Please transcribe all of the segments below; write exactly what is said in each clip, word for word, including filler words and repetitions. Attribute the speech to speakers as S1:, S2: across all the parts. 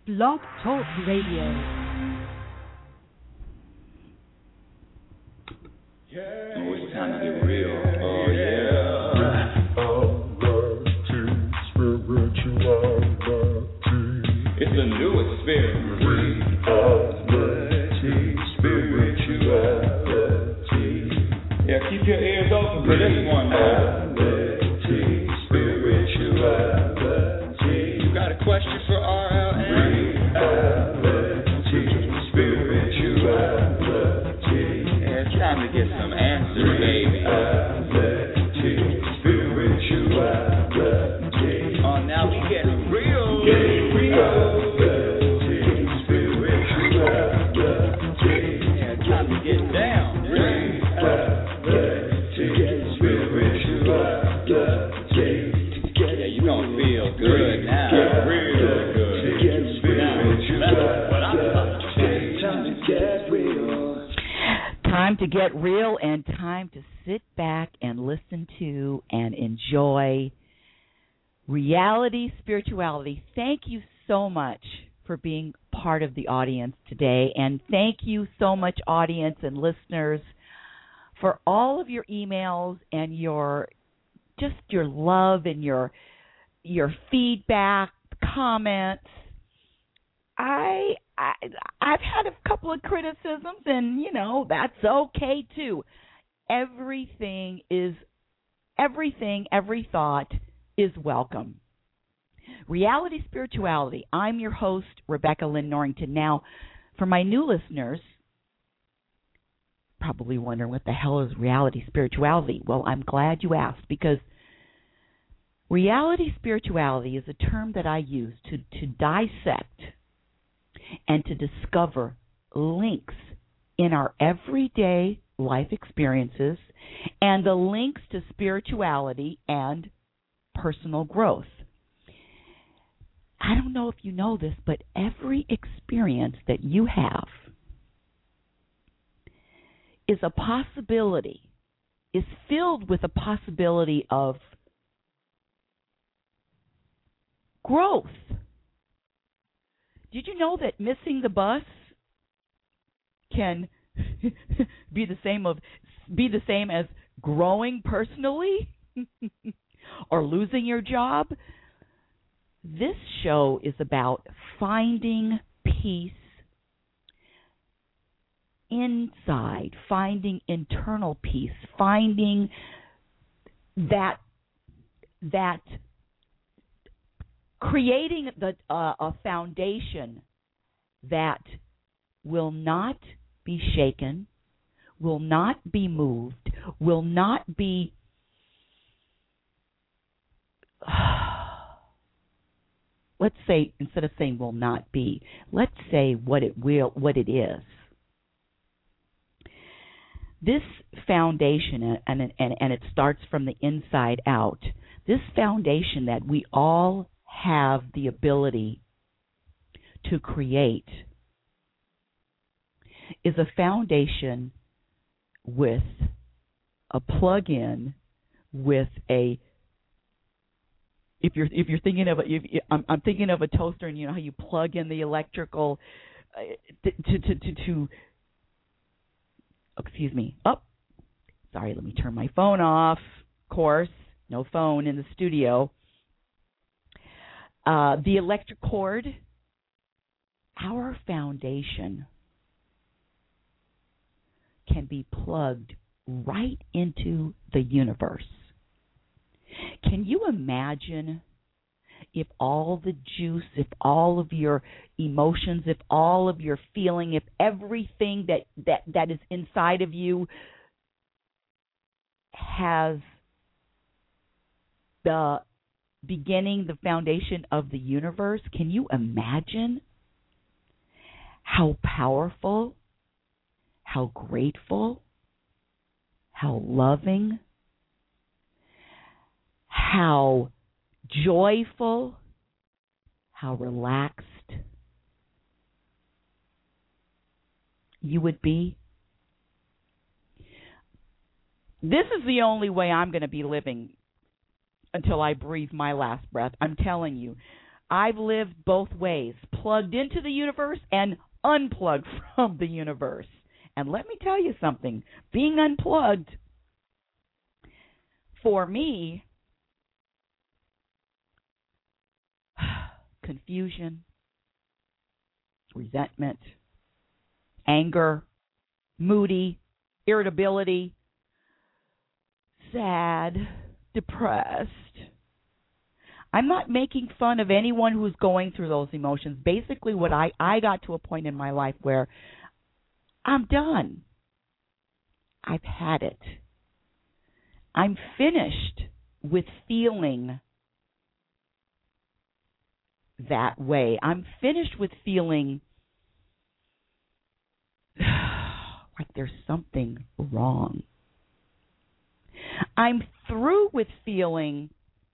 S1: Blog Talk Radio.
S2: Yeah. Oh, it's time to get real. Oh, yeah. It's a new experience. Reality, spirituality. Yeah, keep your ears open for this one now. Reality, spirituality. You got a question for R L N? Reality, spirituality. Yeah, it's time to get some answers, baby. Reality, spirituality. Oh, now we getting real. Getting real. Reality, spirituality. Yeah, it's time to get down. Reality, spirituality. Yeah, you gonna feel good now. Get real good. Now, that's what I'm talking about. Time to get real.
S1: Time to get real and time to sit back and listen to and enjoy Reality Spirituality. Thank you so much for being part of the audience today, and thank you so much, audience and listeners, for all of your emails and your just your love and your your feedback, comments. I, I I've had a couple of criticisms, and you know that's okay too. Everything is everything, every thought is welcome. Reality Spirituality. I'm your host, Rebecca Lynn Norrington. Now, for my new listeners, probably wondering what the hell is Reality Spirituality. Well, I'm glad you asked, because Reality Spirituality is a term that I use to, to dissect and to discover links in our everyday life experiences and the links to spirituality and personal growth. I don't know if you know this, but every experience that you have is a possibility, is filled with a possibility of growth. Did you know that missing the bus can be the same of be the same as growing personally? Or losing your job? This show is about finding peace inside, finding internal peace, finding that that creating the uh, a foundation that will not be shaken, will not be moved, will not be let's say, instead of saying will not be, let's say what it will, what it is. This foundation, and, and, and it starts from the inside out, this foundation that we all have the ability to create is a foundation with a plug-in, with a If you're if you're thinking of a, if, I'm, I'm thinking of a toaster, and you know how you plug in the electrical uh, to, to to to to. Excuse me. Oh, sorry. Let me turn my phone off. Of course, no phone in the studio. Uh, the electric cord. Our foundation can be plugged right into the universe. Can you imagine if all the juice, if all of your emotions, if all of your feeling, if everything that, that, that is inside of you has the beginning, the foundation of the universe? Can you imagine how powerful, how grateful, how loving, how joyful, how relaxed you would be? This is the only way I'm going to be living until I breathe my last breath. I'm telling you, I've lived both ways, plugged into the universe and unplugged from the universe. And let me tell you something, being unplugged, for me, confusion, resentment, anger, moody, irritability, sad, depressed. I'm not making fun of anyone who's going through those emotions. Basically, what I, I got to a point in my life where I'm done. I've had it. I'm finished with feeling that way. I'm finished with feeling like there's something wrong. I'm through with feeling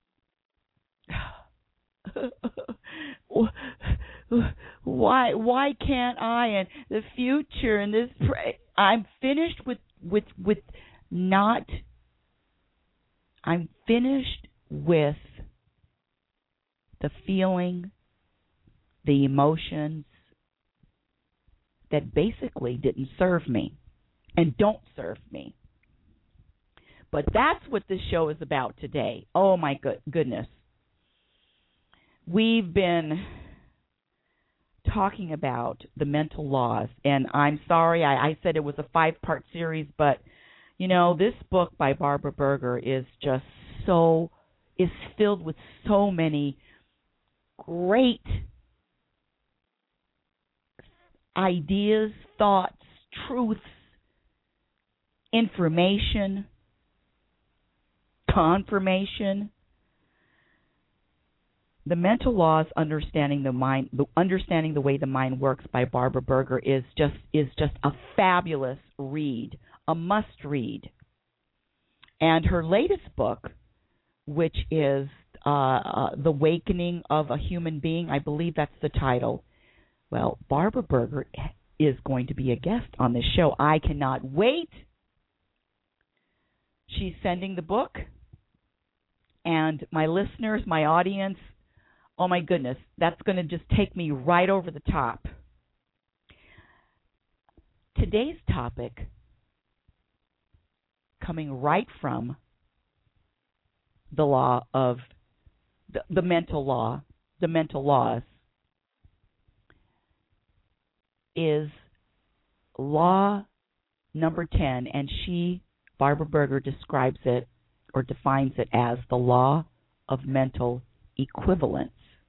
S1: why why can't I, and the future and this. I'm finished with with with not. I'm finished with the feeling, the emotions that basically didn't serve me and don't serve me. But that's what this show is about today. Oh, my good, goodness. We've been talking about the mental laws, and I'm sorry I, I said it was a five-part series, but, you know, this book by Barbara Berger is just so, is filled with so many great ideas, thoughts, truths, information, confirmation. The Mental Laws, Understanding the Mind, Understanding the Way the Mind Works by Barbara Berger is just is just a fabulous read, a must read. And her latest book, which is uh, uh, The Awakening of a Human Being, I believe that's the title. Well, Barbara Berger is going to be a guest on this show. I cannot wait. She's sending the book. And my listeners, my audience, oh my goodness, that's going to just take me right over the top. Today's topic, coming right from the law of the, the mental law, the mental laws, is law number ten, and she, Barbara Berger, describes it or defines it as the law of mental equivalence.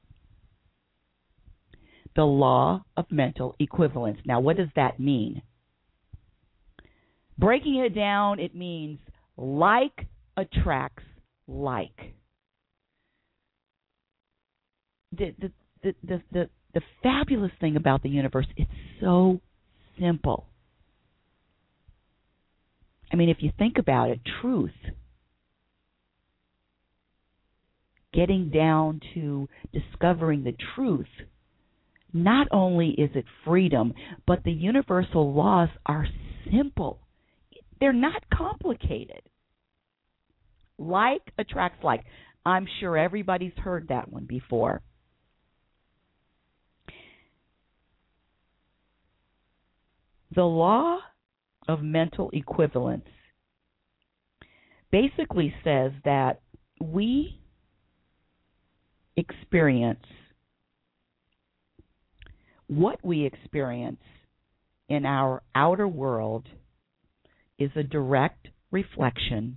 S1: The law of mental equivalence. Now, what does that mean? Breaking it down, it means like attracts like. The the the the, the, the fabulous thing about the universe, it's so simple. I mean, if you think about it, truth, getting down to discovering the truth, not only is it freedom, but the universal laws are simple. They're not complicated. Like attracts like. I'm sure everybody's heard that one before. The law of mental equivalence basically says that we experience what we experience in our outer world is a direct reflection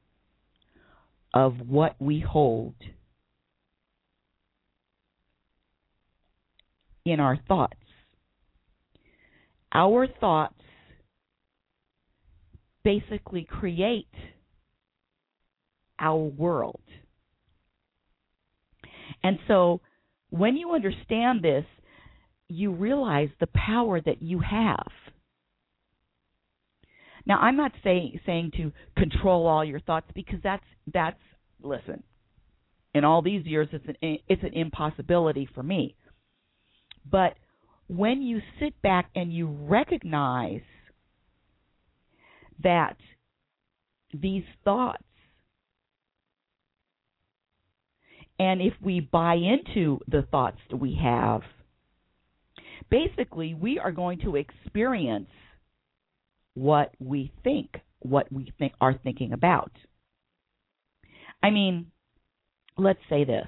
S1: of what we hold in our thoughts. Our thoughts basically create our world. And so when you understand this, you realize the power that you have. Now, I'm not say, saying to control all your thoughts, because that's, that's listen, in all these years, it's an, it's an impossibility for me. But when you sit back and you recognize that these thoughts And if we buy into the thoughts that we have, basically we are going to experience what we think, what we think are thinking about. I mean, let's say this.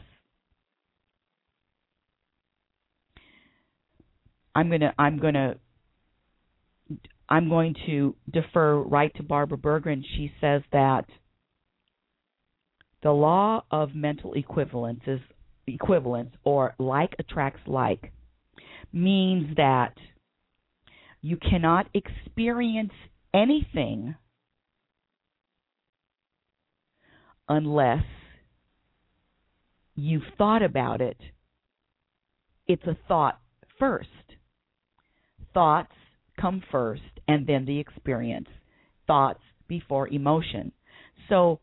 S1: I'm gonna I'm gonna I'm going to defer right to Barbara Berggren. She says that the law of mental equivalence is equivalence, or like attracts like, means that you cannot experience anything unless you've thought about it. It's a thought first. Thoughts come first, and then the experience. Thoughts before emotion. So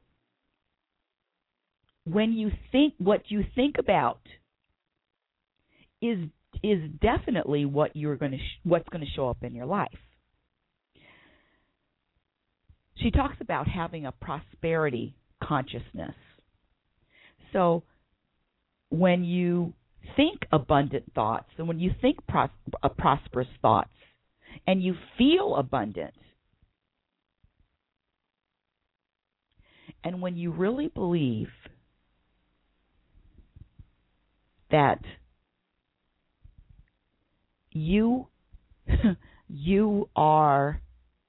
S1: when you think, what you think about is is definitely what you're going to sh- what's going to show up in your life. She talks about having a prosperity consciousness. So when you think abundant thoughts, and when you think pros- uh, prosperous thoughts, and you feel abundant, and when you really believe that you you are,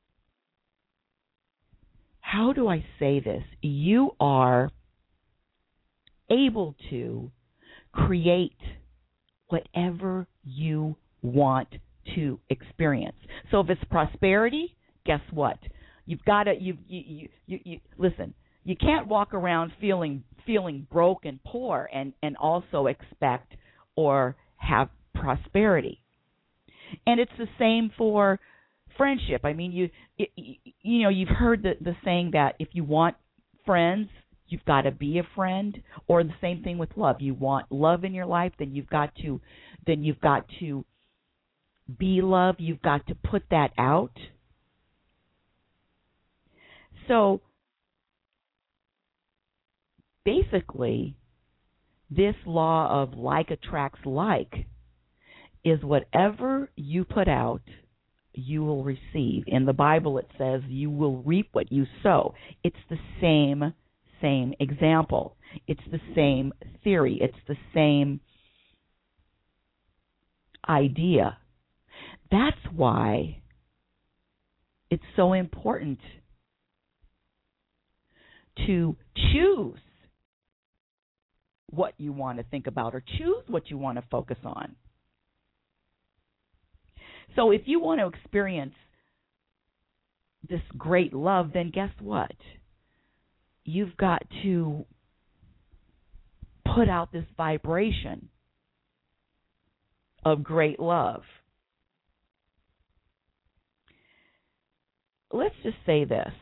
S1: how do I say this? You are able to create whatever you want to experience. So if it's prosperity, guess what? You've got to you you, you you you listen. You can't walk around feeling feeling broke and poor and and also expect or have prosperity. And it's the same for friendship. I mean, you you, you know, you've heard the the saying that if you want friends, you've got to be a friend. Or the same thing with love. You want love in your life, then you've got to then you've got to be love. You've got to put that out. So basically, this law of like attracts like is whatever you put out, you will receive. In the Bible, it says you will reap what you sow. It's the same, same example. It's the same theory. It's the same idea. That's why it's so important to choose what you want to think about or choose what you want to focus on. So if you want to experience this great love, then guess what? You've got to put out this vibration of great love. Let's just say this.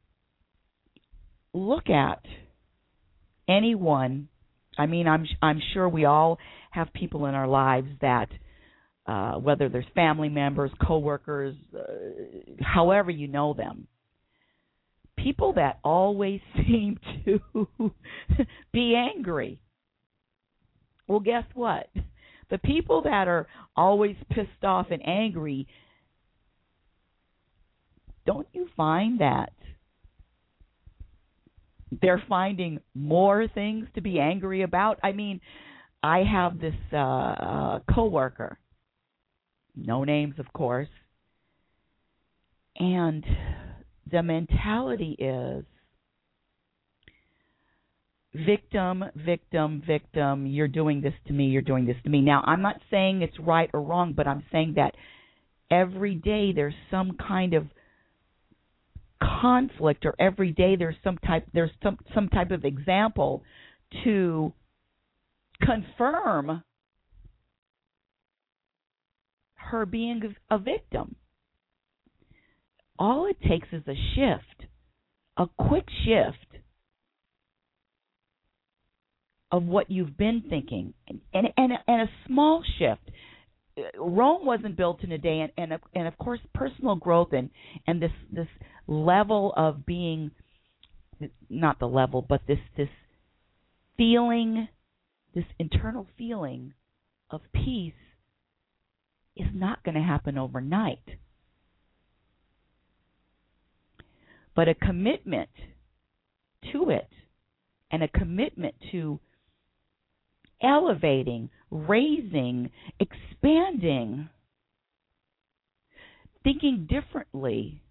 S1: Look at anyone. I mean, I'm I'm sure we all have people in our lives that, uh, whether there's family members, coworkers, uh, however you know them, people that always seem to be angry. Well, guess what? The people that are always pissed off and angry, don't you find that they're finding more things to be angry about? I mean, I have this uh, uh, coworker, no names, of course, and the mentality is victim, victim, victim, you're doing this to me, you're doing this to me. Now, I'm not saying it's right or wrong, but I'm saying that every day there's some kind of conflict, or every day there's some type there's some some type of example to confirm her being a victim. All it takes is a shift, a quick shift of what you've been thinking, and and, and, and a small shift. Rome wasn't built in a day, and and, and of course, personal growth and, and this this level of being, not the level, but this this feeling this internal feeling of peace is not going to happen overnight. But a commitment to it and a commitment to elevating, raising, expanding, thinking differently,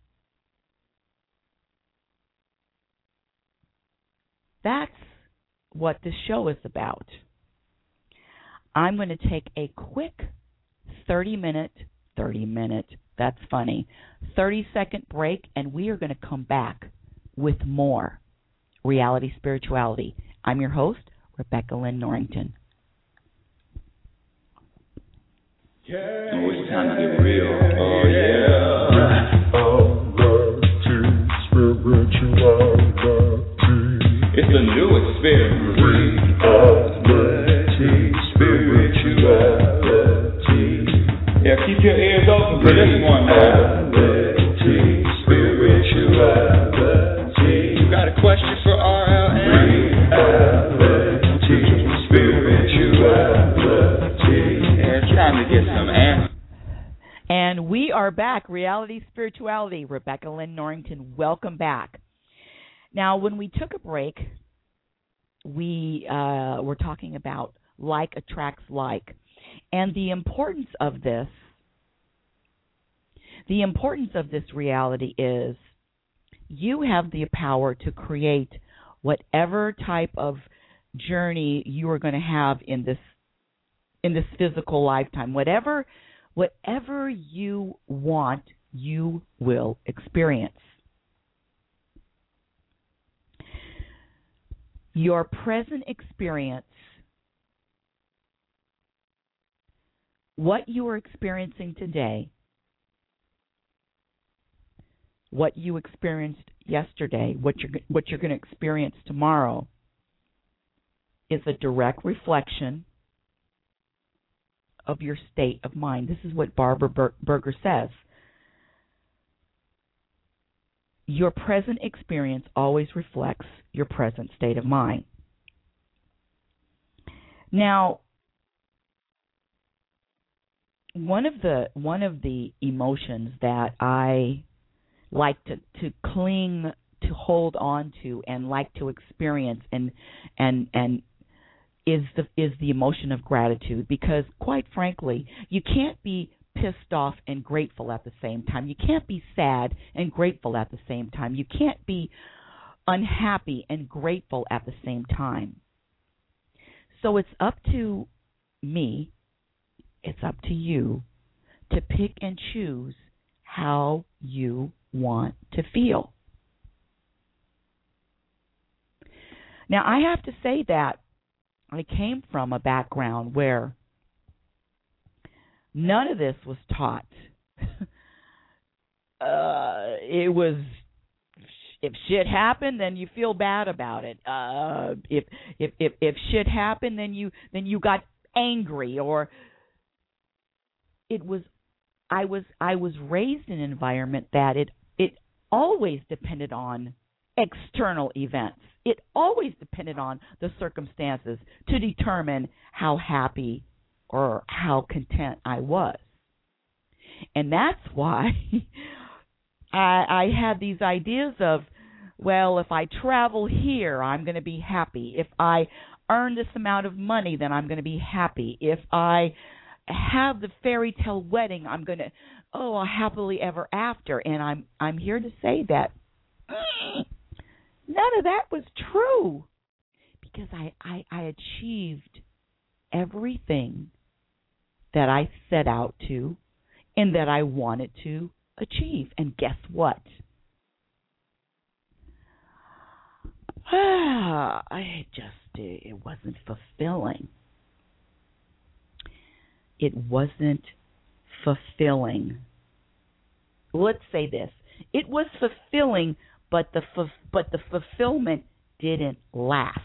S1: that's what this show is about. I'm going to take a quick thirty minute, thirty minute, that's funny, thirty second break, and we are going to come back with more Reality Spirituality. I'm your host, Rebecca Lynn Norrington.
S2: Yeah, oh, it's time to get real. Oh, yeah. It's a new experience. Reality, spirituality. Yeah, keep your ears open for this one, man. Reality, spirituality. You got a question for R L N? Reality, spirituality. Yeah, it's time to get some answers.
S1: And we are back, Reality Spirituality. Rebecca Lynn Norrington, welcome back. Now, when we took a break, we uh, were talking about like attracts like. And the importance of this, the importance of this reality is you have the power to create whatever type of journey you are going to have in this in this physical lifetime. Whatever whatever you want, you will experience. Your present experience, what you are experiencing today, what you experienced yesterday, what you're what you're going to experience tomorrow, is a direct reflection of your state of mind. This is what Barbara Berger says. Your present experience always reflects your present state of mind. Now, one of the one of the emotions that I like to, to cling to hold on to and like to experience and and and is the is the emotion of gratitude, because quite frankly, you can't be pissed off and grateful at the same time. You can't be sad and grateful at the same time. You can't be unhappy and grateful at the same time. So it's up to me, it's up to you to pick and choose how you want to feel. Now, I have to say that I came from a background where none of this was taught. uh, it was, if shit happened, then you feel bad about it. Uh, if, if if if shit happened, then you then you got angry, or it was. I was I was raised in an environment that it it always depended on external events. It always depended on the circumstances to determine how happy or how content I was. And that's why I, I had these ideas of, well, if I travel here, I'm going to be happy. If I earn this amount of money, then I'm going to be happy. If I have the fairy tale wedding, I'm going to, oh, a happily ever after. And I'm I'm here to say that mm, none of that was true, because I, I, I achieved everything that I set out to and that I wanted to achieve. And guess what? Ah, I just, it wasn't fulfilling. It wasn't fulfilling. Let's say this. It was fulfilling, but the but the fulfillment didn't last.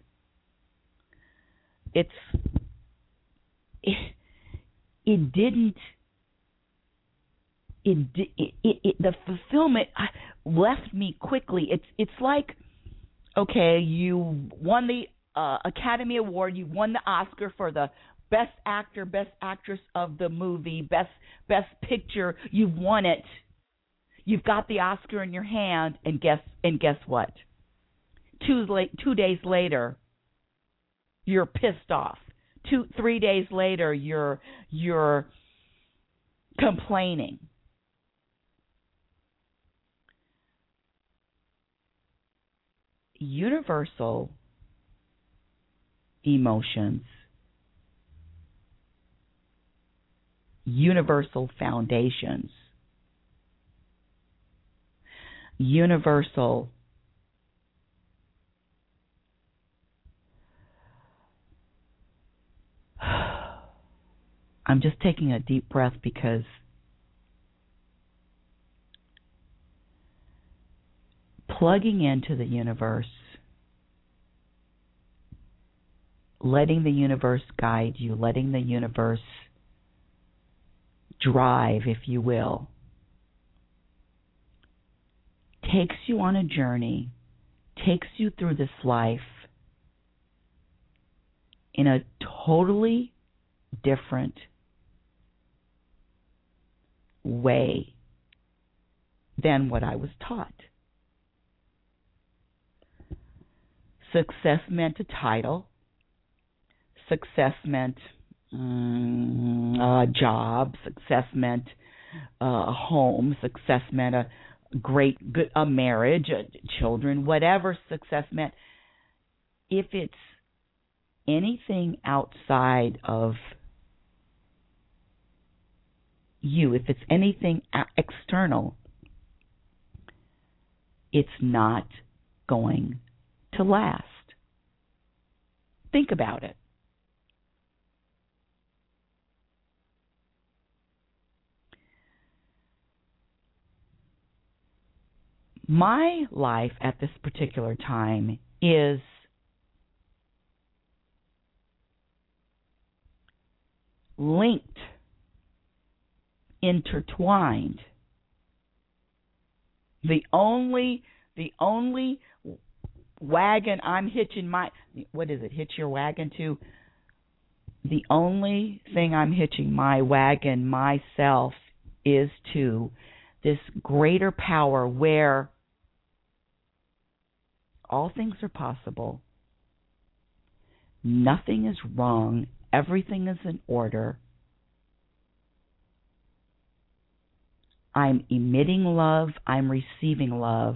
S1: It's it, it didn't it, it, it, it the fulfillment left me quickly. It's it's like, okay, you won the uh, Academy Award. You won the Oscar for the best actor, best actress of the movie, best best picture. You've won it. You've got the Oscar in your hand, and guess and guess what? Two late, two days later, you're pissed off. Two, three days later, you're you're complaining. Universal emotions, universal foundations, universal I'm just taking a deep breath because plugging into the universe, letting the universe guide you, letting the universe drive, if you will, takes you on a journey, takes you through this life in a totally different way than what I was taught. Success meant a title. Success meant um, a job. Success meant uh, a home. Success meant a great, good, a marriage, a, children, whatever success meant. If it's anything outside of you, if it's anything external, it's not going to last. Think about it. My life at this particular time is linked, intertwined. The only, the only wagon I'm hitching my, what is it, hitch your wagon to? The only thing I'm hitching my wagon myself is to this greater power where all things are possible. Nothing is wrong. Everything is in order. I'm emitting love. I'm receiving love.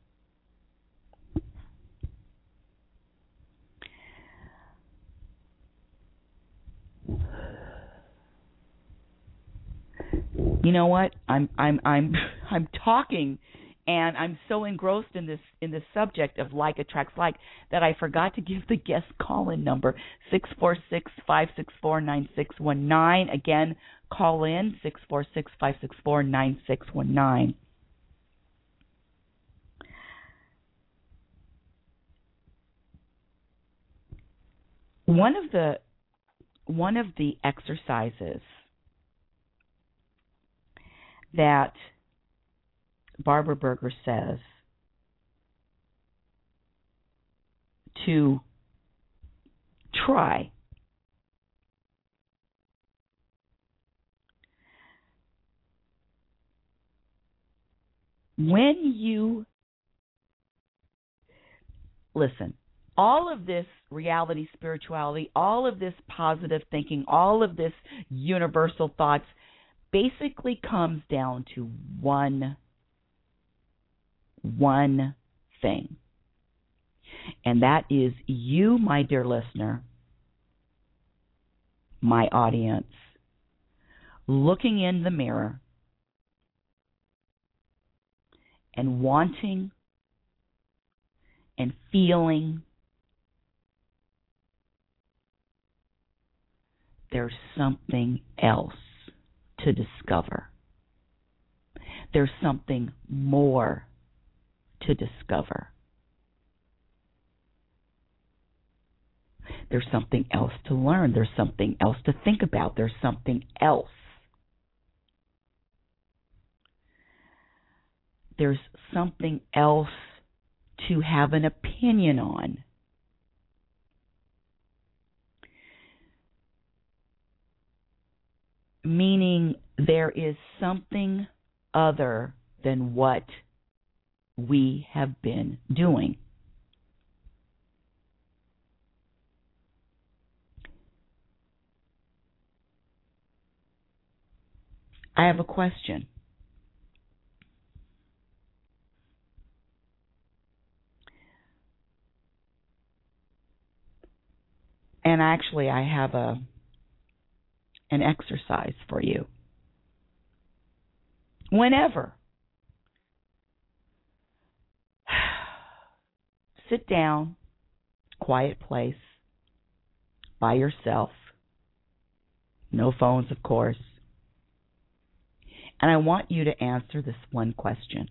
S1: You know what? I'm I'm I'm I'm talking, and I'm so engrossed in this in this subject of like attracts like that I forgot to give the guest call-in number six four six, five six four, nine six one nine. Again, call in six four six, five six four, nine six one nine. One of the one of the exercises that Barbara Berger says to try when you listen, all of this reality, spirituality, all of this positive thinking, all of this universal thoughts basically comes down to one one thing. And that is you, my dear listener, my audience, looking in the mirror and wanting and feeling there's something else to discover. There's something more to discover. There's something else to learn. There's something else to think about. There's something else. There's something else to have an opinion on. meaning there is something other than what we have been doing. I have a question. And actually, I have a an exercise for you. Whenever, sit down, quiet place, by yourself, no phones, of course, and I want you to answer this one question.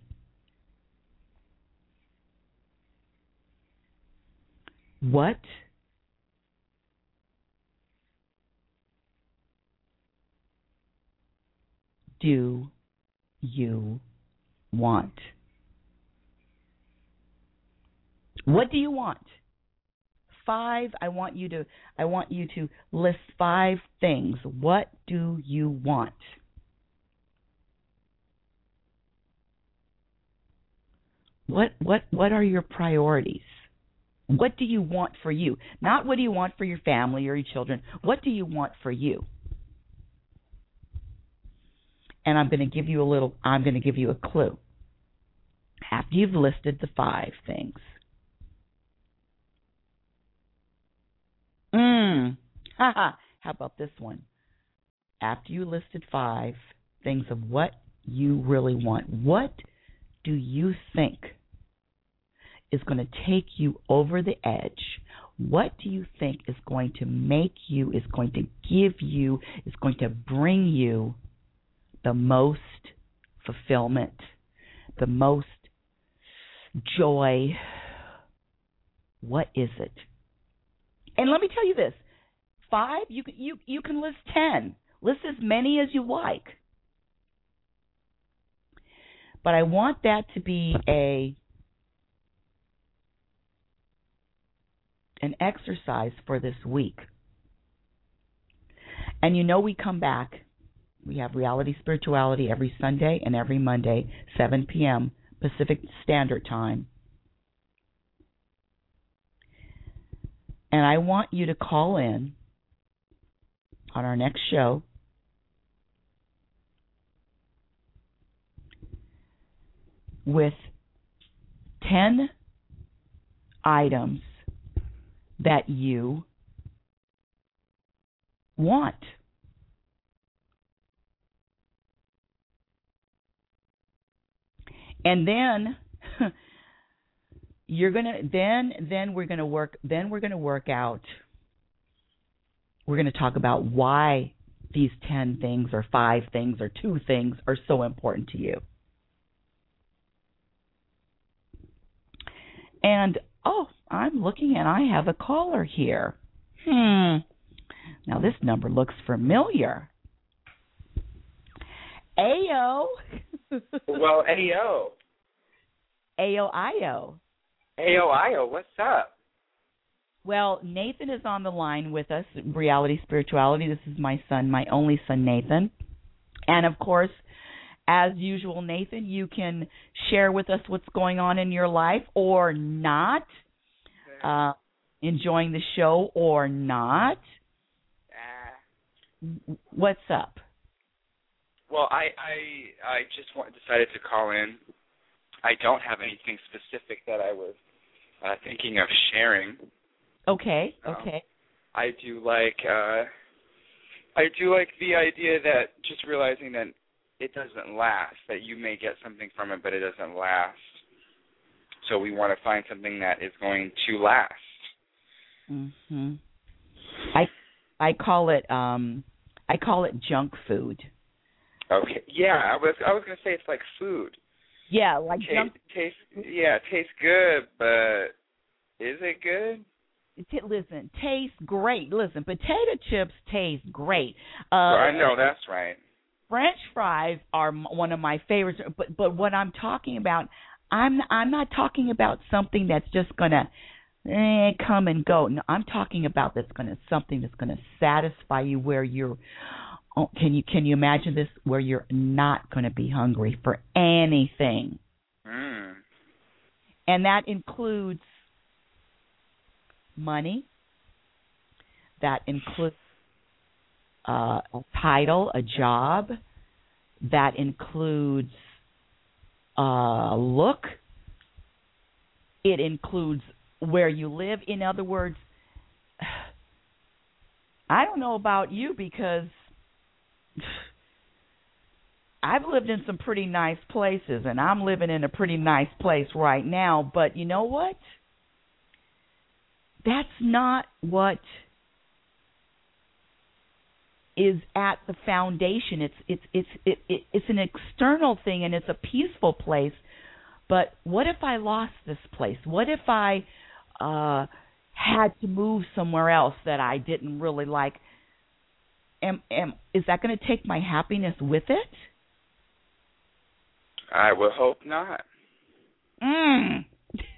S1: What do you want? What do you want? Five, I want you to I want you to list five things. What do you want? What what what are your priorities? What do you want for you? Not what do you want for your family or your children. What do you want for you? And I'm going to give you a little, I'm going to give you a clue. After you've listed the five things. Mm. Haha. How about this one? After you listed five things of what you really want, what do you think is going to take you over the edge? What do you think is going to make you, is going to give you, is going to bring you the most fulfillment, the most joy? What is it? And let me tell you this. Five, you can, you, you can list ten. List as many as you like. But I want that to be a an exercise for this week. And you know we come back. We have Reality Spirituality every Sunday and every Monday, seven p.m. Pacific Standard Time. And I want you to call in on our next show with ten items that you want. And then you're gonna then then we're gonna work then we're gonna work out we're gonna talk about why these ten things or five things or two things are so important to you. And oh, I'm looking and I have a caller here. Hmm. Now this number looks familiar. Ayo.
S3: Well, Ayo.
S1: Ayo Io.
S3: Ayo Io, what's up?
S1: Well, Nathan is on the line with us, Reality Spirituality. This is my son, my only son, Nathan. And, of course, as usual, Nathan, you can share with us what's going on in your life or not, uh, enjoying the show or not. Uh, what's up?
S3: Well, I I, I just want, decided to call in. I don't have anything specific that I was uh, thinking of sharing.
S1: Okay,
S3: um,
S1: okay.
S3: I do like uh, I do like the idea that just realizing that it doesn't last, that you may get something from it, but it doesn't last. So we want to find something that is going to last.
S1: Mhm. I I call it um I call it junk food.
S3: Okay. Yeah, I was I was gonna say it's like food.
S1: Yeah, like
S3: Taste,
S1: junk.
S3: taste. Yeah, tastes good, but is it good?
S1: T- listen, tastes great. Listen, potato chips taste great. Uh,
S3: Well, I know that's right.
S1: French fries are m- one of my favorites. But but what I'm talking about, I'm I'm not talking about something that's just gonna eh, come and go. No, I'm talking about that's gonna something that's gonna satisfy you where you're. oh, can you can you imagine this where you're not going to be hungry for anything?
S3: Mm.
S1: And that includes money. That includes uh, a title, a job. That includes uh, look. It includes where you live. In other words, I don't know about you because I've lived in some pretty nice places, and I'm living in a pretty nice place right now. But you know what? That's not what is at the foundation. It's it's it's it, it, it's an external thing, and it's a peaceful place. But what if I lost this place? What if I uh, had to move somewhere else that I didn't really like? Am, am, is that going to take my happiness with it?
S3: I would hope not.
S1: Mm.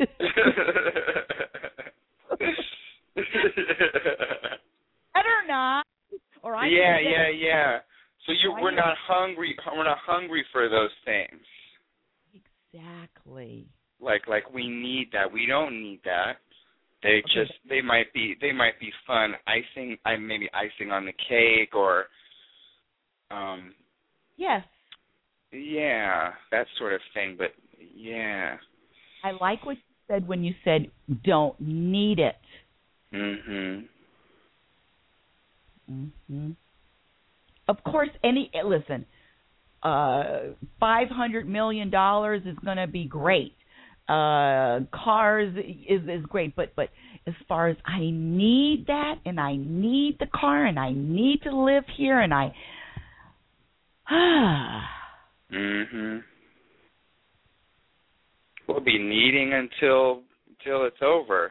S1: Better not. Or I
S3: yeah,
S1: can
S3: yeah, yeah. So you,
S1: Why
S3: we're
S1: not?
S3: not hungry. We're not hungry for those things.
S1: Exactly.
S3: Like, like we need that. We don't need that. They
S1: Okay.
S3: just, they might be, they might be fun. Icing, I maybe icing on the cake, or, um,
S1: Yes.
S3: yeah, that sort of thing. But yeah.
S1: I like what you said when you said don't need it.
S3: Mhm.
S1: Mm-hmm. Of course, any listen, uh, five hundred million dollars is going to be great. Uh, cars is is great, but but as far as I need that, and I need the car, and I need to live here, and I ah.
S3: Mhm. We'll be needing until until it's over.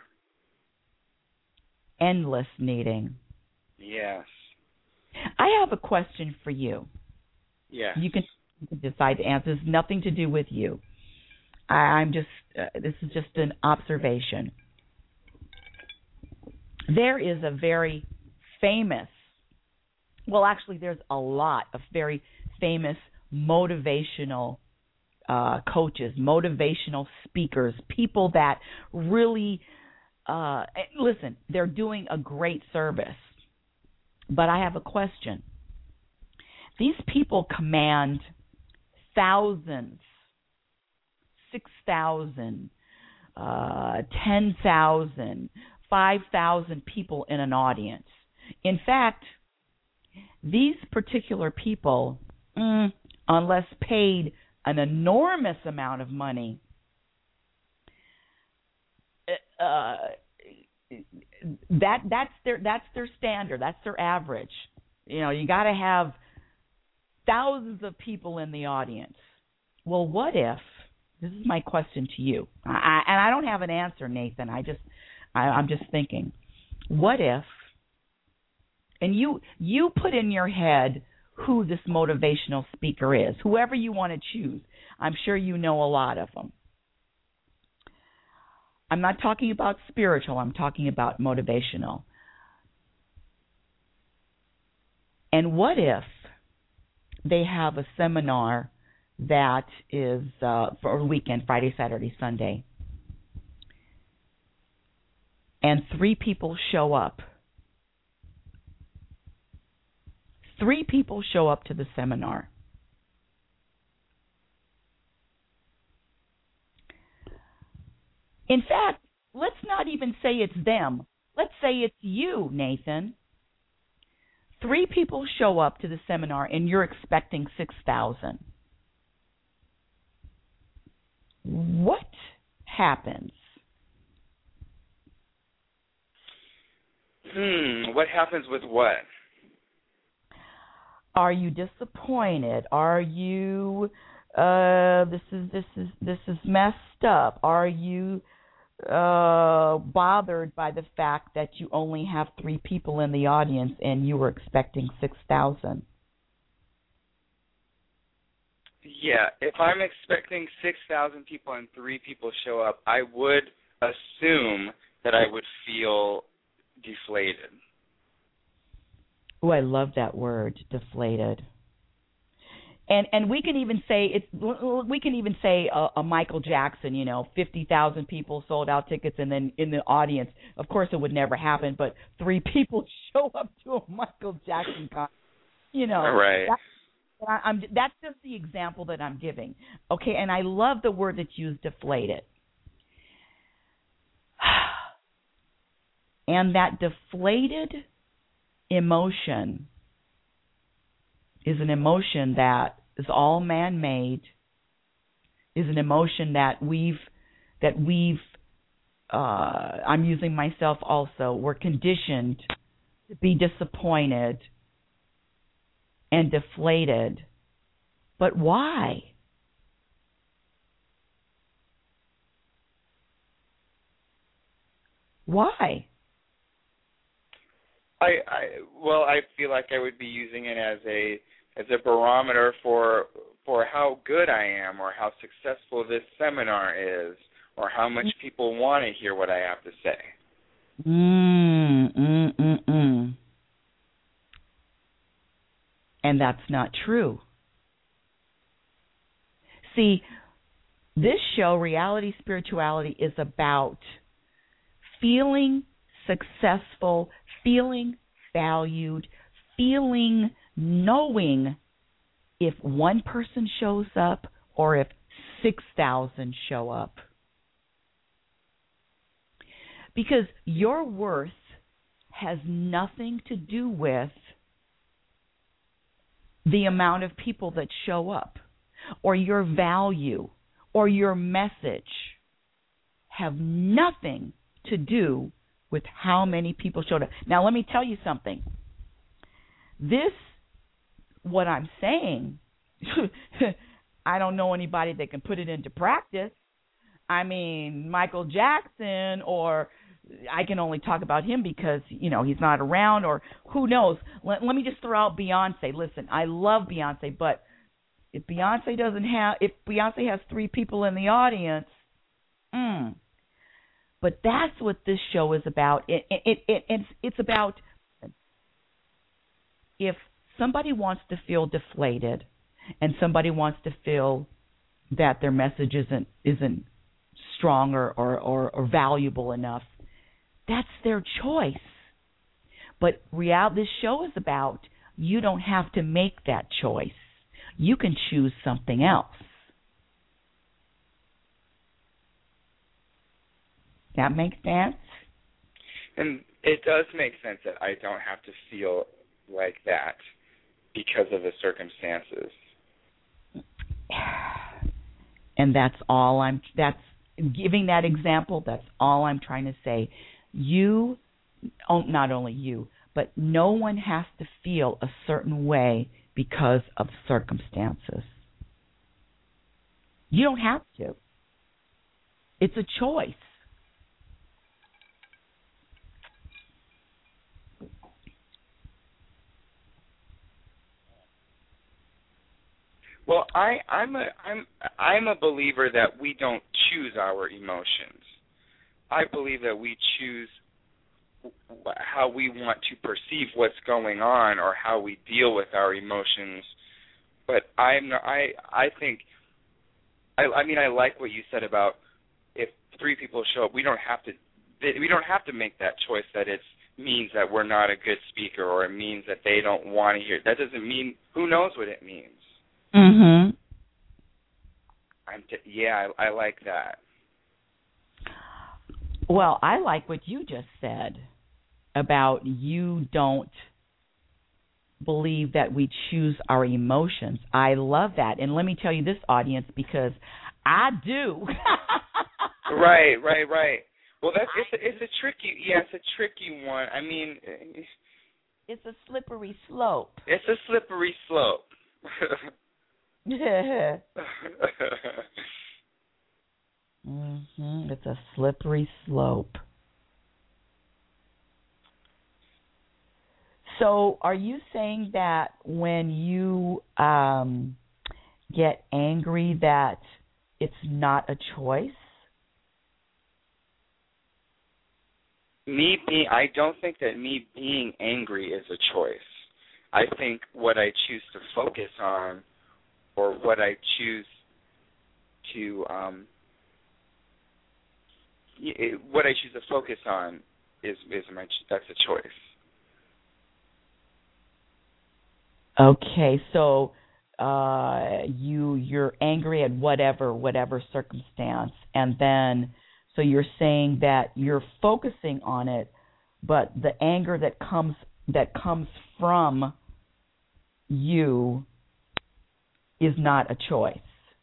S1: Endless needing.
S3: Yes.
S1: I have a question for you.
S3: Yes.
S1: You can, you can decide to answer. It's nothing to do with you. I, I'm just, uh, this is just an observation. There is a very famous, well, actually, there's a lot of very famous motivational uh, coaches, motivational speakers, people that really, uh, listen, they're doing a great service. But I have a question. These people command thousands, six thousand, uh, ten thousand, five thousand people in an audience. In fact, these particular people, mm, unless paid an enormous amount of money, uh, that that's their that's their standard. That's their average. You know, you got to have thousands of people in the audience. Well, what if? This is my question to you, I, and I don't have an answer, Nathan. I just, I, I'm just thinking. What if? And you you put in your head who this motivational speaker is, whoever you want to choose. I'm sure you know a lot of them. I'm not talking about spiritual. I'm talking about motivational. And what if they have a seminar that is uh, for a weekend, Friday, Saturday, Sunday, and three people show up? Three people show up to the seminar. In fact, let's not even say it's them. Let's say it's you, Nathan. Three people show up to the seminar and you're expecting six thousand. What happens?
S3: Hmm, what happens with what?
S1: Are you disappointed? Are you uh this is this is this is messed up? Are you uh bothered by the fact that you only have three people in the audience and you were expecting six thousand?
S3: Yeah, if I'm expecting six thousand people and three people show up, I would assume that I would feel deflated.
S1: Oh, I love that word, deflated. And and we can even say it's we can even say a, a Michael Jackson, you know, fifty thousand people sold out tickets, and then in the audience, of course, it would never happen, but three people show up to a Michael Jackson concert. You know,
S3: right?
S1: That, I, I'm, that's just the example that I'm giving. Okay, and I love the word that you used, deflated. And that deflated emotion is an emotion that is all man-made, is an emotion that we've, that we've, uh, I'm using myself also, we're conditioned to be disappointed and deflated. But why? Why?
S3: I, I well, I feel like I would be using it as a as a barometer for for how good I am, or how successful this seminar is, or how much people want to hear what I have to say.
S1: Mm, mm, mm, mm. And that's not true. See, this show, Reality Spirituality, is about feeling successful, feeling valued, feeling, knowing if one person shows up or if six thousand show up. Because your worth has nothing to do with the amount of people that show up, or your value or your message have nothing to do with how many people showed up. Now, let me tell you something. This, what I'm saying, I don't know anybody that can put it into practice. I mean, Michael Jackson, or I can only talk about him because, you know, he's not around, or who knows. Let, let me just throw out Beyonce. Listen, I love Beyonce, but if Beyonce doesn't have, if Beyonce has three people in the audience, mm, but that's what this show is about. It, it, it, it, it's, it's about if somebody wants to feel deflated and somebody wants to feel that their message isn't isn't strong or, or, or, or valuable enough, that's their choice. But real, this show is about you don't have to make that choice. You can choose something else. That makes sense?
S3: And it does make sense that I don't have to feel like that because of the circumstances.
S1: And that's all I'm, that's, giving that example, that's all I'm trying to say. You, not only you, but no one has to feel a certain way because of circumstances. You don't have to. It's a choice.
S3: Well, I, I'm a I'm I'm a believer that we don't choose our emotions. I believe that we choose how we want to perceive what's going on, or how we deal with our emotions. But I'm not, I I think I I mean I like what you said about if three people show up, we don't have to we don't have to make that choice that it means that we're not a good speaker, or it means that they don't want to hear. That doesn't mean, who knows what it means.
S1: Mm-hmm.
S3: I'm t- yeah, I, I like that.
S1: Well, I like what you just said about you don't believe that we choose our emotions. I love that. And let me tell you this, audience, because I do.
S3: Right, right, right. Well, that's it's a, it's a tricky, yeah, it's a tricky one. I mean,
S1: it's a slippery slope.
S3: It's a slippery slope.
S1: Mm-hmm. It's a slippery slope. So are you saying that when you um, get angry that it's not a choice?
S3: Me being, I don't think that me being angry is a choice. I think what I choose to focus on, or what I choose to, um, it, what I choose to focus on is is my that's a choice.
S1: Okay, so uh, you you're angry at whatever whatever circumstance, and then so you're saying that you're focusing on it, but the anger that comes that comes from you is not a choice.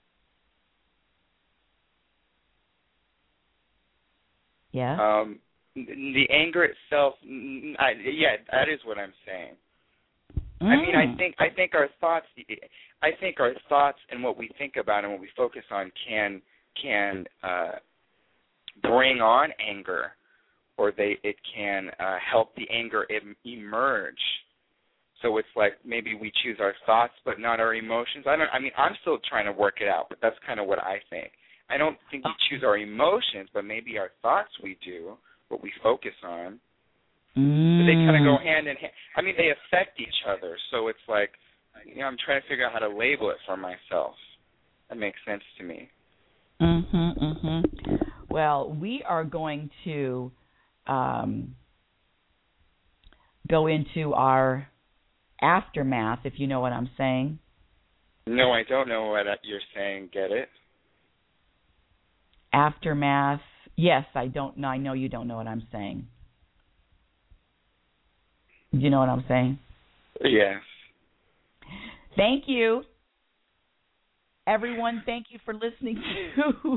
S1: Yeah.
S3: Um, the anger itself, I, yeah, that is what I'm saying.
S1: Mm.
S3: I mean, I think I think our thoughts, I think our thoughts and what we think about and what we focus on can can uh, bring on anger, or they it can uh, help the anger em- emerge. So it's like maybe we choose our thoughts but not our emotions. I don't. I mean, I'm still trying to work it out, but that's kind of what I think. I don't think we choose our emotions, but maybe our thoughts we do, what we focus on.
S1: Mm.
S3: So they kind of go hand in hand. I mean, they affect each other. So it's like, you know, I'm trying to figure out how to label it for myself. That makes sense to me.
S1: Mhm, mhm. Well, we are going to um, go into our aftermath, if you know what I'm saying.
S3: No, I don't know what you're saying. Get it?
S1: Aftermath. Yes, I don't know. I know you don't know what I'm saying. Do you know what I'm saying?
S3: Yes.
S1: Thank you. Everyone, thank you for listening to...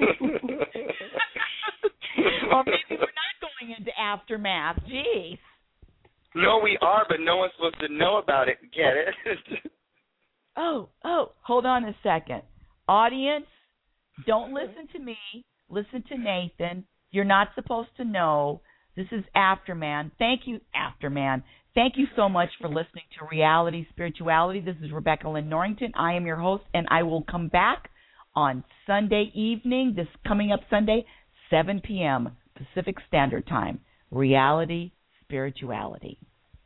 S1: Or maybe we're not going into aftermath. Jeez.
S3: No, we are, but no one's supposed to know about it. Get it?
S1: oh, oh, hold on a second. Audience, don't listen to me. Listen to Nathan. You're not supposed to know. This is Afterman. Thank you, Afterman. Thank you so much for listening to Reality Spirituality. This is Rebecca Lynn Norrington. I am your host, and I will come back on Sunday evening, this coming up Sunday, seven p.m. Pacific Standard Time. Reality Spirituality.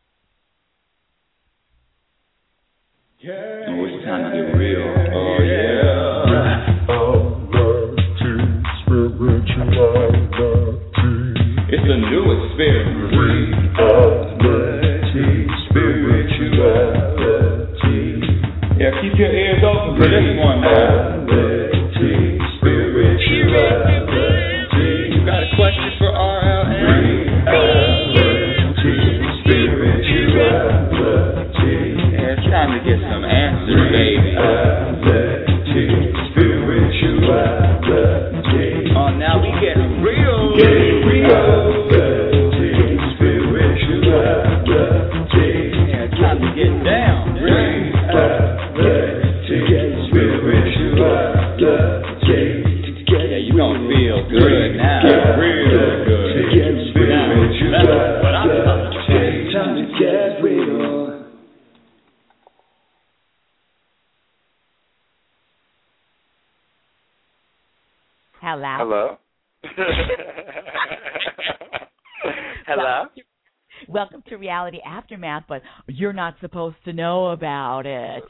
S2: Yeah. Oh, it's time to get real. Oh, yeah. Reality, spirituality. It's a new experience. Reality, spirituality. Yeah, keep your ears open for this one now. Reality, spirituality. You got a question for R L N? Reality, spirituality. Yeah, it's time to get some answers, baby. Reality, spirituality. Oh, now we getting real. Getting real. Yeah, it's time to get down. Yeah, you gonna feel good now. Get real good. Now, that's what I'm talking about. Time to get real.
S1: Hello.
S3: Hello? Hello?
S1: Welcome to, welcome to Reality Aftermath, but you're not supposed to know about it.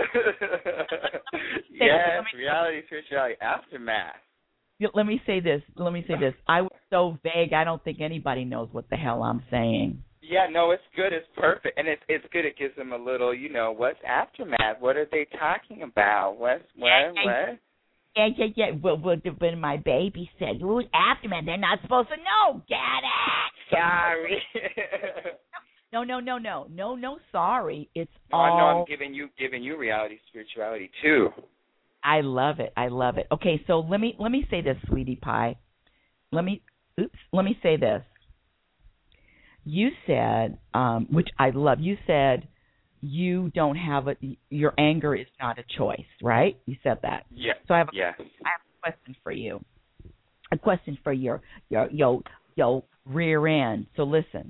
S3: Yes, Reality Spirituality Aftermath.
S1: Let me say this. Let me say this. I was so vague, I don't think anybody knows what the hell I'm saying.
S3: Yeah, no, it's good. It's perfect. And it's it's good. It gives them a little, you know, what's Aftermath? What are they talking about? What's, what,
S1: Yeah,
S3: what?
S1: Yeah, yeah, yeah. Well, well, when my baby said, who's Aftermath? They're not supposed to know. Get it?
S3: Sorry.
S1: No, no, no, no. No, no, sorry. It's
S3: no,
S1: all...
S3: I know I'm giving you giving you Reality Spirituality, too.
S1: I love it. I love it. Okay, so let me let me say this, sweetie pie. Let me, oops, let me say this. You said, um, which I love, you said you don't have a, your anger is not a choice, right? You said that.
S3: Yeah.
S1: So I have a,
S3: yeah.
S1: I have a question for you. A question for your your your your rear end. So listen.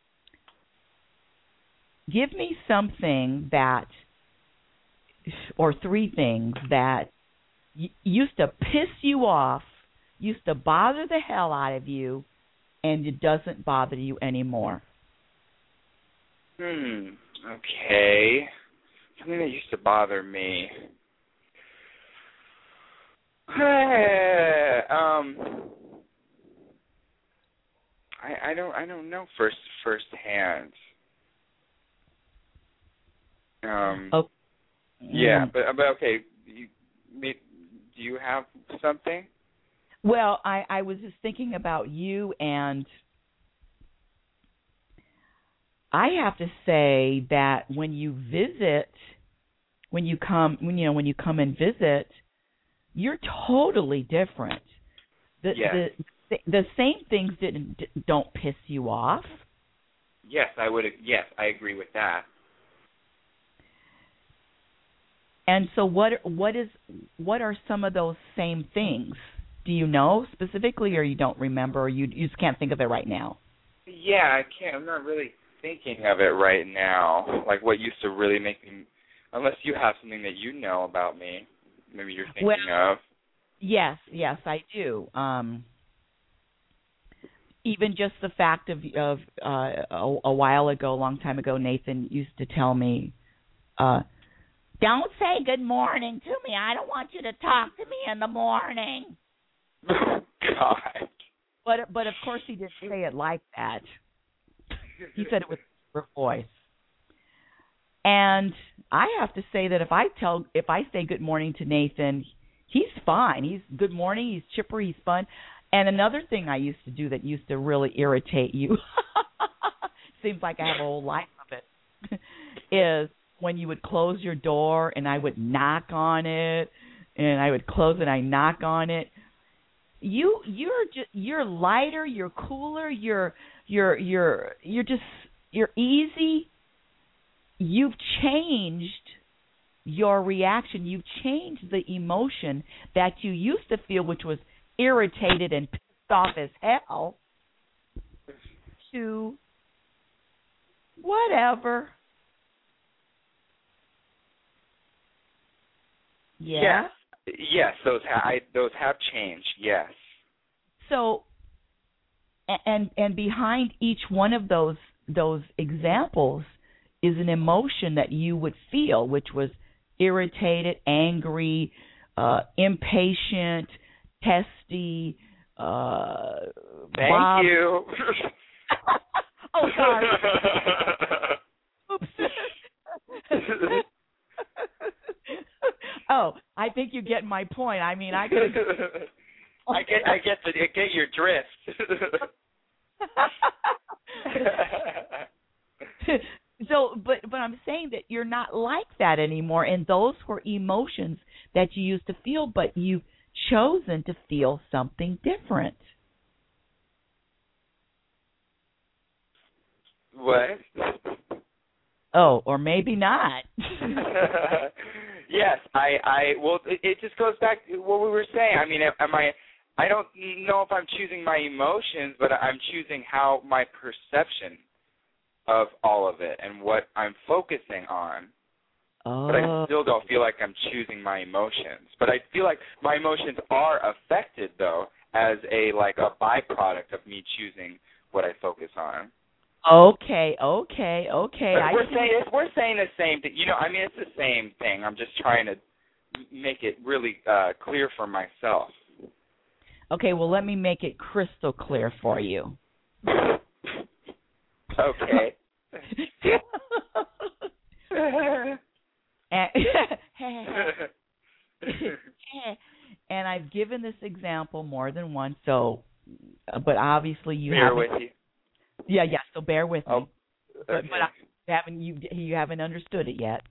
S1: Give me something that, or three things that y- used to piss you off, used to bother the hell out of you, and it doesn't bother you anymore.
S3: Hmm. Okay. Something that used to bother me. um, I I don't I don't know first first hand. Um.
S1: Oh.
S3: Yeah, but but okay. You, do you have something?
S1: Well, I I was just thinking about you, and I have to say that when you visit, when you come, when you know, when you come and visit, you're totally different. The
S3: Yes.
S1: the the same things didn't don't piss you off.
S3: Yes, I would. Yes, I agree with that.
S1: And so, what what is what are some of those same things? Do you know specifically, or you don't remember, or you you just can't think of it right now?
S3: Yeah, I can't. I'm not really thinking of it right now. Like what used to really make me. Unless you have something that you know about me, maybe you're thinking
S1: well,
S3: of.
S1: Yes, yes, I do. Um, even just the fact of of uh, a, a while ago, a long time ago, Nathan used to tell me, uh, "Don't say good morning to me. I don't want you to talk to me in the morning."
S3: Oh, God.
S1: But but of course he didn't say it like that. He said it with her voice. And I have to say that if I tell if I say good morning to Nathan, he's fine. He's good morning. He's chipper. He's fun. And another thing I used to do that used to really irritate you, seems like I have a whole life of it, is when you would close your door and I would knock on it, and I would close and I knock on it. You you're just you're lighter, you're cooler, you're you're you're you're just you're easy. You've changed your reaction. You've changed the emotion that you used to feel, which was irritated and pissed off as hell, to whatever. Yeah.
S3: Yes. Yes, those ha- I, those have changed. Yes.
S1: So, and and behind each one of those those examples is an emotion that you would feel, which was irritated, angry, uh, impatient, testy. Uh,
S3: Thank
S1: Bob.
S3: you.
S1: Oh, sorry. Oops. Oh, I think you get my point. I mean, I could.
S3: I get, I get the, I get your drift.
S1: So, but but I'm saying that you're not like that anymore, and those were emotions that you used to feel, but you've chosen to feel something different.
S3: What?
S1: Oh, or maybe not.
S3: Yes, I, I, well, it, it just goes back to what we were saying. I mean, am I, I don't know if I'm choosing my emotions, but I'm choosing how my perception of all of it and what I'm focusing on.
S1: Oh.
S3: But I still don't feel like I'm choosing my emotions. But I feel like my emotions are affected, though, as a, like, a byproduct of me choosing what I focus on.
S1: Okay, okay, okay.
S3: But
S1: I
S3: we're
S1: see.
S3: saying we're saying the same thing. You know, I mean, it's the same thing. I'm just trying to make it really uh, clear for myself.
S1: Okay, well, let me make it crystal clear for you.
S3: Okay.
S1: and, and I've given this example more than once, so, but obviously you
S3: Bear
S1: haven't.
S3: with you.
S1: Yeah, yeah. So bear with me.
S3: Oh, okay.
S1: But, but I haven't you you haven't understood it yet.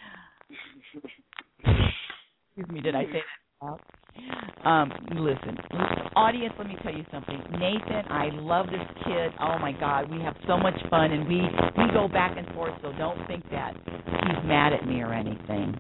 S1: Excuse me. Did I say that out? Um, listen, audience. Let me tell you something. Nathan, I love this kid. Oh my God, we have so much fun, and we we go back and forth. So don't think that he's mad at me or anything.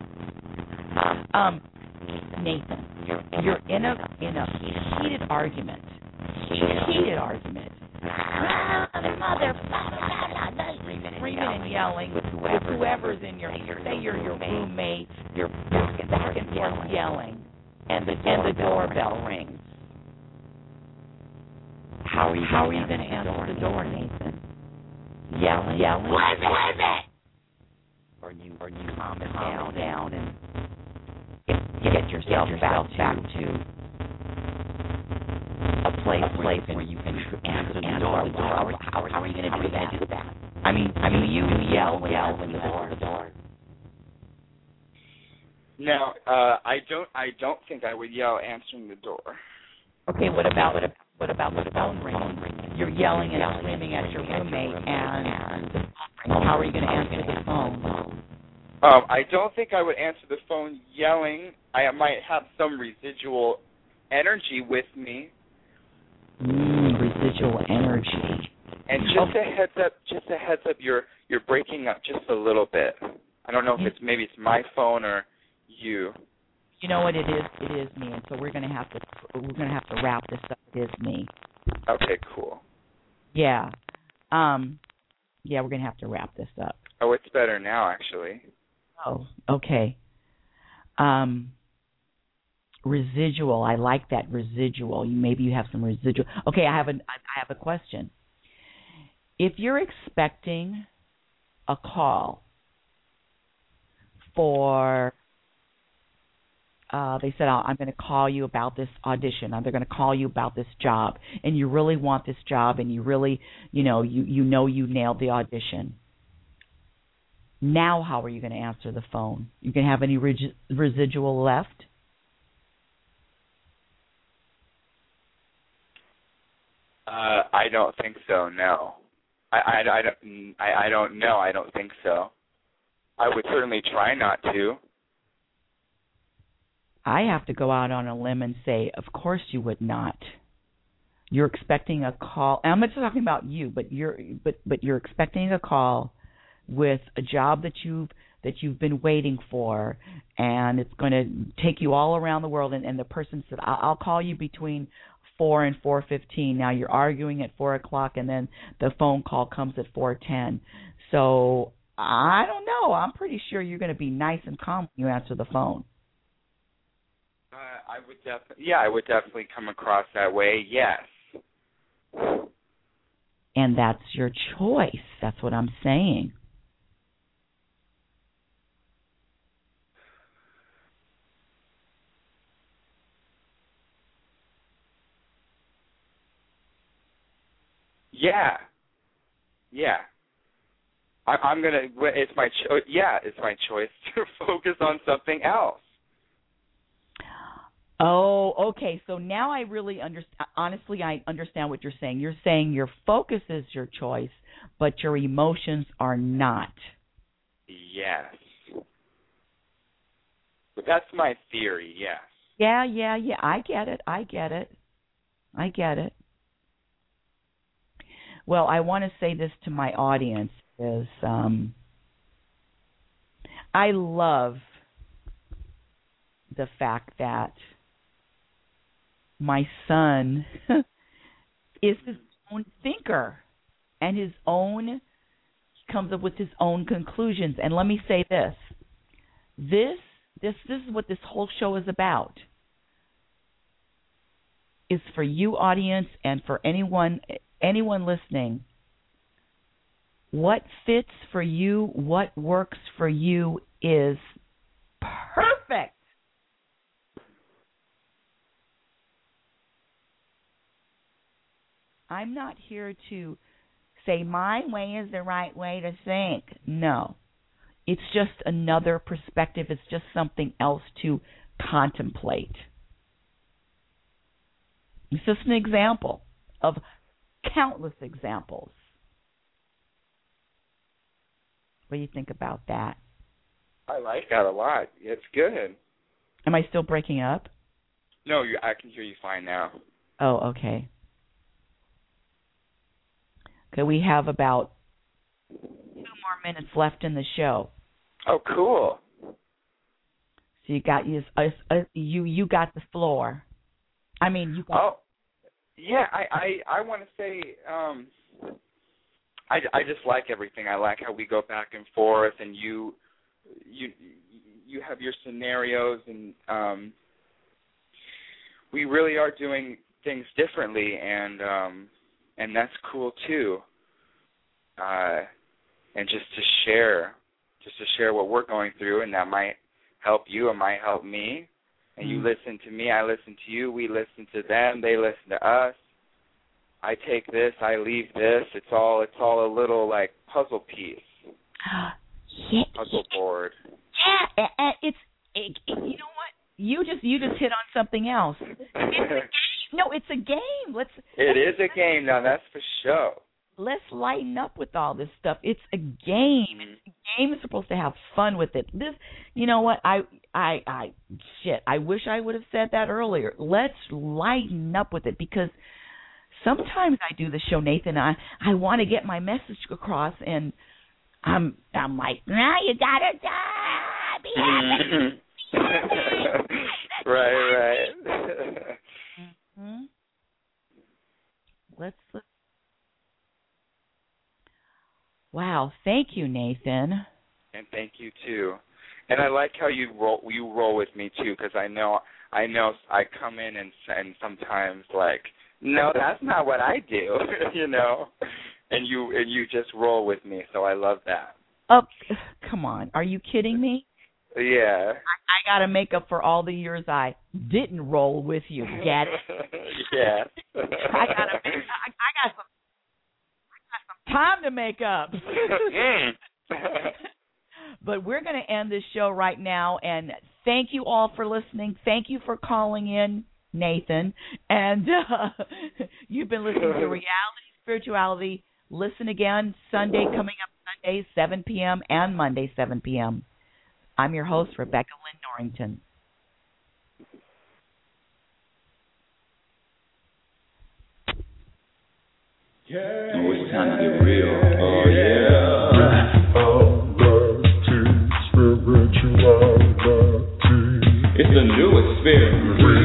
S1: Um, Nathan, you're you're in a in a heated argument. Heated argument. Mother, mother, screaming and yelling with whoever's in your, say you're your roommate, you're back and back and forth yelling, and the and the doorbell rings. How are you, how are you going to answer the door, Nathan? Yelling, yelling. What is it? or you or you calm it down, down and get, get yourself, yourself back, back to a place, a place where you can answer the door. The door. How, how, how are you going to do that? do that? I mean, I mean, you yell, yell when you open the door.
S3: No, uh, I don't. I don't think I would yell answering the door.
S1: Okay, what about what about what about the phone ringing? You're yelling and screaming at your roommate, and how are you going to answer the phone?
S3: Um, I don't think I would answer the phone yelling. I might have some residual energy with me.
S1: Mm, residual energy.
S3: And just a heads up, just a heads up, you're you're breaking up just a little bit. I don't know if it's maybe it's my phone or you.
S1: You know what it is? It is me, and so we're gonna have to we're gonna have to wrap this up. It is me.
S3: Okay, cool.
S1: Yeah, um, yeah, we're gonna have to wrap this up.
S3: Oh, it's better now, actually.
S1: Oh, okay. Um, residual. I like that residual. You maybe you have some residual. Okay, I have a I have a question. If you're expecting a call for Uh, they said, oh, I'm going to call you about this audition. They're going to call you about this job. And you really want this job, and you really, you know, you, you know you nailed the audition. Now how are you going to answer the phone? You can have any res- residual left?
S3: Uh, I don't think so, no. I, I, I, don't, I, I don't know. I don't think so. I would certainly try not to.
S1: I have to go out on a limb and say, of course you would not. You're expecting a call. And I'm not talking about you, but you're but but you're expecting a call with a job that you've that you've been waiting for, and it's going to take you all around the world. And, and the person said, I'll, I'll call you between four and four fifteen. Now you're arguing at four o'clock, and then the phone call comes at four ten. So I don't know. I'm pretty sure you're going to be nice and calm when you answer the phone.
S3: Uh, I would definitely, yeah, I would definitely come across that way. Yes.
S1: And that's your choice. That's what I'm saying.
S3: Yeah. Yeah. I, I'm gonna. It's my choice. Yeah, it's my choice to focus on something else.
S1: Oh, okay. So now I really understand. Honestly, I understand what you're saying. You're saying your focus is your choice, but your emotions are not.
S3: Yes. But that's my theory, yes.
S1: Yeah, yeah, yeah. I get it. I get it. I get it. Well, I want to say this to my audience is um, I love the fact that my son is his own thinker and his own, he comes up with his own conclusions. And let me say this, this, this, this is what this whole show is about, is for you audience and for anyone, anyone listening. What fits for you, what works for you is perfect. I'm not here to say my way is the right way to think. No. It's just another perspective. It's just something else to contemplate. It's just an example of countless examples. What do you think about that?
S3: I like that a lot. It's good.
S1: Am I still breaking up?
S3: No, you, I can hear you fine now.
S1: Oh, okay. Okay, we have about two more minutes left in the show.
S3: Oh, cool.
S1: So you got you uh, uh, you you got the floor. I mean, you got.
S3: Oh, yeah. I I, I want to say um, I, I just like everything. I like how we go back and forth, and you you you have your scenarios, and um, we really are doing things differently, and um, and that's cool too. Uh, and just to share just to share what we're going through, and that might help you, it might help me. And mm-hmm. you listen to me, I listen to you, we listen to them, they listen to us. I take this, I leave this. It's all it's all a little like puzzle piece.
S1: Yeah,
S3: puzzle board.
S1: Yeah, and it's it, it, you know what? You just you just hit on something else. It's a game. No, it's a game. Let's.
S3: It is a game now. That's for sure.
S1: Let's lighten up with all this stuff. It's a game. It's a game. Is supposed to have fun with it. This, you know what? I, I, I, shit. I wish I would have said that earlier. Let's lighten up with it because sometimes I do the show, Nathan. I, I want to get my message across, and I'm, I'm like, nah, you gotta die. Be happy.
S3: right, right.
S1: mm-hmm. Let's. let's Wow, thank you, Nathan.
S3: And thank you too. And I like how you roll you roll with me too, because I know I know I come in and and sometimes like, no, that's not what I do, you know. And you and you just roll with me, so I love that.
S1: Oh, come on, are you kidding me?
S3: Yeah.
S1: I, I got to make up for all the years I didn't roll with you. Get it?
S3: Yeah.
S1: I got I, I got some. Time to make up. But we're going to end this show right now, and thank you all for listening. Thank you for calling in, Nathan. And uh, you've been listening to Reality Spirituality. Listen again Sunday, coming up Sunday, seven p.m., and Monday, seven p.m. I'm your host, Rebecca Lynn Norrington.
S2: Yeah. Oh, it's time to get real. Oh, yeah. Reality, spirituality. It's a new experience.